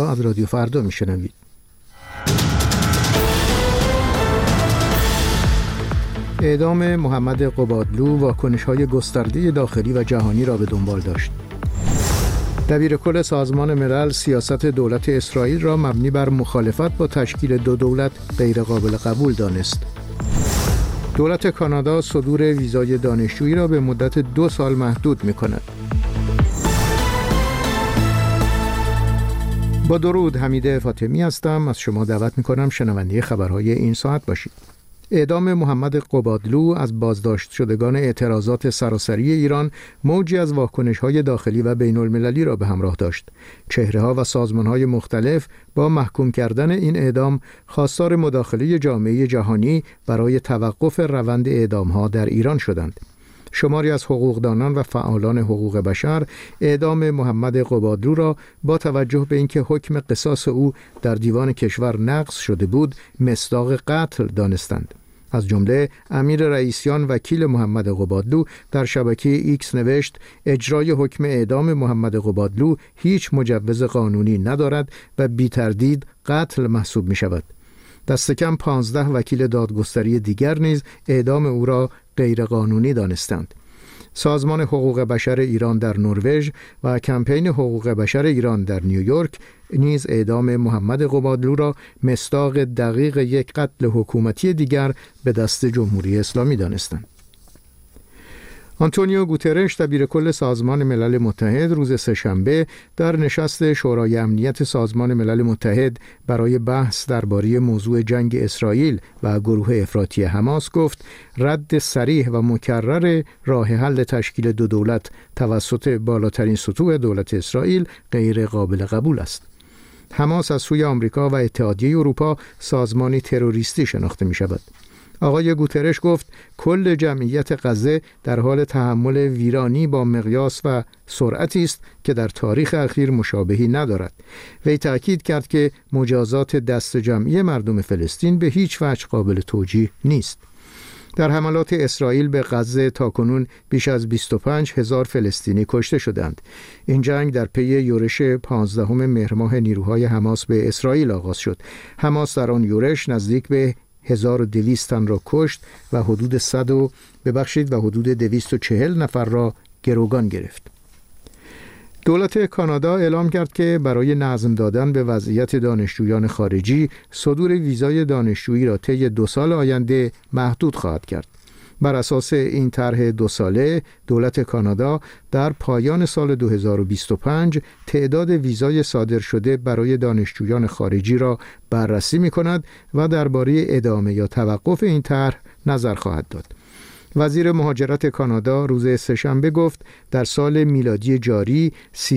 را از رادیو فردا میشنوید. اعدام محمد قبادلو واکنش‌های گسترده داخلی و جهانی را به دنبال داشت. دبیرکل سازمان ملل سیاست دولت اسرائیل را مبنی بر مخالفت با تشکیل دو دولت غیرقابل قبول دانست. دولت کانادا صدور ویزای دانشجویی را به مدت 2 سال محدود می‌کند. با درود، حمید فاطمی هستم. از شما دعوت می‌کنم شنونده خبرهای این ساعت باشید. اعدام محمد قبادلو از بازداشت شدگان اعتراضات سراسری ایران موجی از واکنش‌های داخلی و بین‌المللی را به همراه داشت. چهره‌ها و سازمان‌های مختلف با محکوم کردن این اعدام خواستار مداخله جامعه جهانی برای توقف روند اعدام‌ها در ایران شدند. شماری از حقوقدانان و فعالان حقوق بشر اعدام محمد قبادلو را با توجه به اینکه حکم قصاص او در دیوان کشور نقض شده بود مصداق قتل دانستند. از جمله امیر رئیسیان وکیل محمد قبادلو در شبکه ایکس نوشت اجرای حکم اعدام محمد قبادلو هیچ مجوز قانونی ندارد و بی تردید قتل محسوب می شود. دست کم 15 وکیل دادگستری دیگر نیز اعدام او را غیرقانونی دانستند. سازمان حقوق بشر ایران در نروژ و کمپین حقوق بشر ایران در نیویورک نیز اعدام محمد قبادلو را مصداق دقیق یک قتل حکومتی دیگر به دست جمهوری اسلامی دانستند. آنتونیو گوترش دبیرکل سازمان ملل متحد روز سه‌شنبه در نشست شورای امنیت سازمان ملل متحد برای بحث درباره موضوع جنگ اسرائیل و گروه افراطی حماس گفت رد صریح و مکرر راه حل تشکیل دو دولت توسط بالاترین سطوح دولت اسرائیل غیر قابل قبول است. حماس از سوی آمریکا و اتحادیه اروپا سازمانی تروریستی شناخته می شود. آقای گوترش گفت کل جمعیت غزه در حال تحمل ویرانی با مقیاس و سرعتی است که در تاریخ اخیر مشابهی ندارد. وی تأکید کرد که مجازات دست جمعی مردم فلسطین به هیچ وجه قابل توجیه نیست. در حملات اسرائیل به غزه تاکنون بیش از 25,000 فلسطینی کشته شدند. این جنگ در پی یورش 15 مهر ماه نیروهای حماس به اسرائیل آغاز شد. حماس در آن یورش نزدیک به 1200 تن را کشت و حدود 240 نفر را گروگان گرفت. دولت کانادا اعلام کرد که برای نظم دادن به وضعیت دانشجویان خارجی صدور ویزای دانشجویی را طی 2 سال آینده محدود خواهد کرد. بر اساس این طرح 2 ساله دولت کانادا در پایان سال 2025 تعداد ویزای صادر شده برای دانشجویان خارجی را بررسی می‌کند و درباره ادامه یا توقف این طرح نظر خواهد داد. وزیر مهاجرت کانادا روز سه‌شنبه گفت در سال میلادی جاری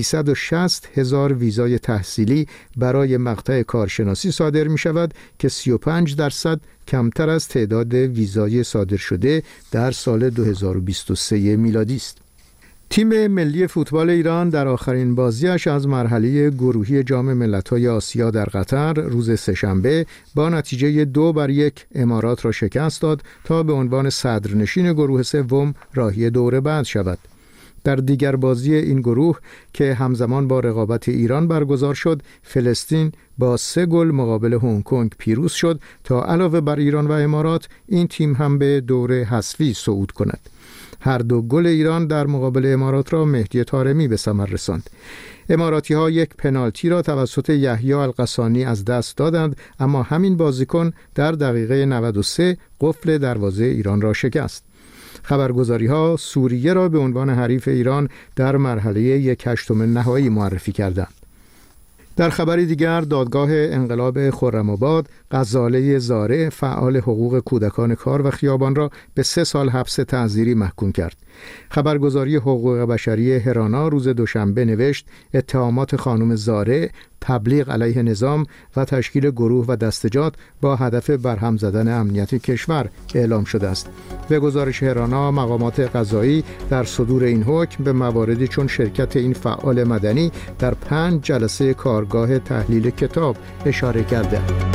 360,000 ویزای تحصیلی برای مقطع کارشناسی صادر می شود که 35% کمتر از تعداد ویزای صادر شده در سال 2023 میلادی است. تیم ملی فوتبال ایران در آخرین بازیش از مرحله گروهی جام ملت‌های آسیا در قطر روز سه‌شنبه با نتیجه 2-1 امارات را شکست داد تا به عنوان صدرنشین گروه سوم راهی دور بعد شود. در دیگر بازی این گروه که همزمان با رقابت ایران برگزار شد، فلسطین با 3 گل مقابل هنگ کنگ پیروز شد تا علاوه بر ایران و امارات این تیم هم به دور حذفی صعود کند. هر 2 گل ایران در مقابل امارات را مهدی طارمی به ثمر رساند. اماراتی‌ها یک پنالتی را توسط یحیی القصانی از دست دادند، اما همین بازیکن در دقیقه 93 قفل دروازه ایران را شکست. خبرگزاری‌ها سوریه را به عنوان حریف ایران در مرحله 1/8 نهایی معرفی کردند. در خبری دیگر دادگاه انقلاب خرم‌آباد غزاله زارع فعال حقوق کودکان کار و خیابان را به 3 سال حبس تعزیری محکوم کرد. خبرگزاری حقوق بشری هرانا روز دوشنبه نوشت اتهامات خانم زارع تبلیغ علیه نظام و تشکیل گروه و دستجات با هدف برهم زدن امنیت کشور اعلام شده است. به گزارش هرانا مقامات قضایی در صدور این حکم به مواردی چون شرکت این فعال مدنی در 5 جلسه کارگاه تحلیل کتاب اشاره کرده.